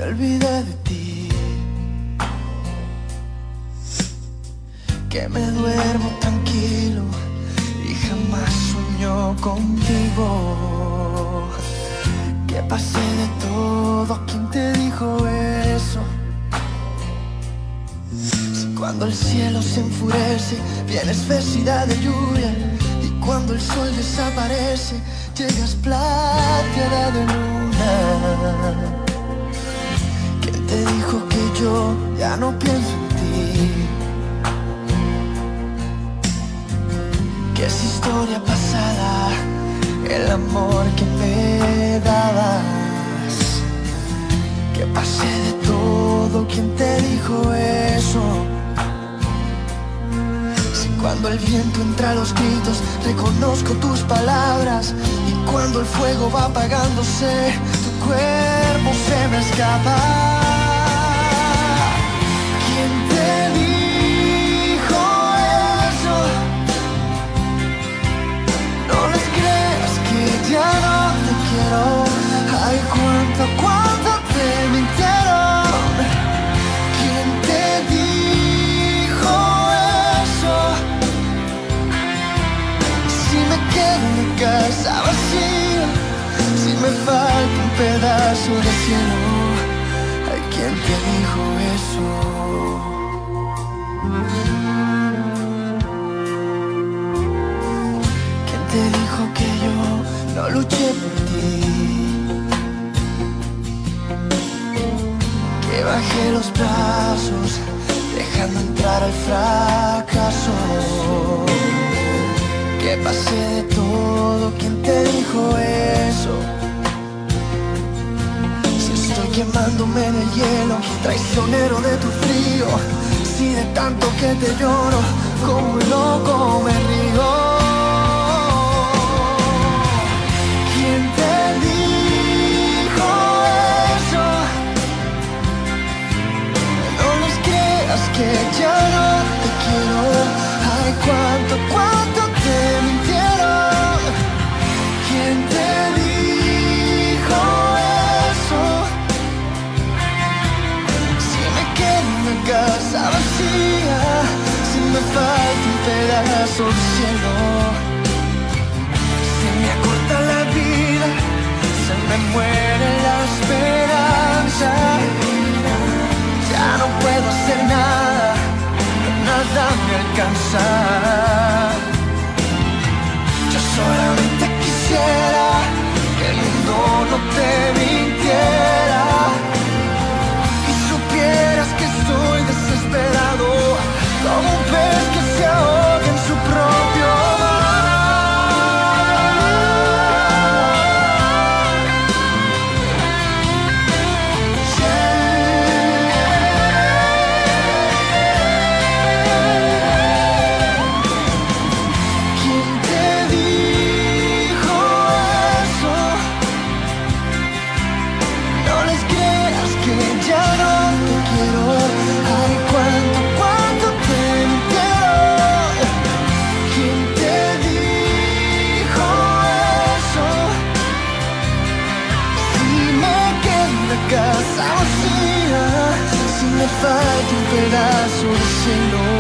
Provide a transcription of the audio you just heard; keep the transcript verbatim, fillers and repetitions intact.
olvidé de ti, que me duermo tranquilo y jamás sueño contigo, que pasé de todo. ¿Quién te dijo eso? Si cuando el cielo se enfurece viene espesidad de lluvia, y cuando el sol desaparece llegas plateada de luna. ¿Quién te dijo que yo ya no pienso en ti? Que es historia pasada el amor que me dabas, que pasé de todo. ¿Quién te dijo eso? Si cuando el viento entra a los gritos reconozco tus palabras, y cuando el fuego va apagándose tu cuerpo se me escapa. ¿Quién te dijo eso? No les creas que ya no te quiero. Ay, cuánto, cuánto te mintieron. ¿Quién te dijo eso? Si me quedo en mi casa vacía, si me falta un pedazo de cielo. Ay, ¿quién te dijo eso? ¿Quién te dijo que yo no luché por ti? Que bajé los brazos dejando entrar al fracaso, que pasé de todo. ¿Quién te dijo eso? Si estoy quemándome en el hielo, traicionero de tu frío, si de tanto que te lloro como un loco me río. ¿Quién te dijo eso? No les creas que ya no te quiero. Ay, cuánto, cuánto te mintieron. ¿Quién te dijo eso? Si me quedo en mi casa vacía, si me falta un pedazo de cielo, se me acorta la vida, se me muere la esperanza. Ya no puedo hacer nada, nada me alcanza. Yo solamente quisiera que el mundo no te mintiera y supieras que estoy desesperado como un pez que se ahoga en su propio casa vacía, si me falta un pedazo de cielo.